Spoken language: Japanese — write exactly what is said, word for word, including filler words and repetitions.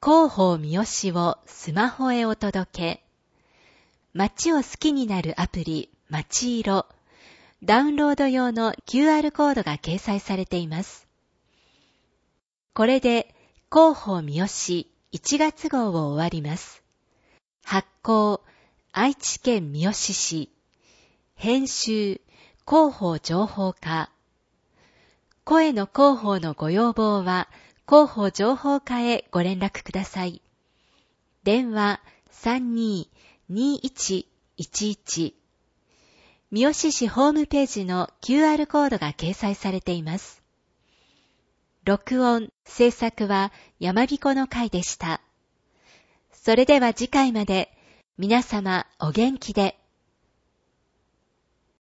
広報三好をスマホへお届け。街を好きになるアプリ、まちいろ。ダウンロード用の キューアール コードが掲載されています。これで広報三好いちがつ号を終わります。発行、愛知県三好市。編集、広報情報課。声の広報のご要望は、広報情報課へご連絡ください。電話 さんにーにーいちいちいち。三好市ホームページの キューアール コードが掲載されています。録音、制作は山彦の会でした。それでは次回まで皆様お元気で。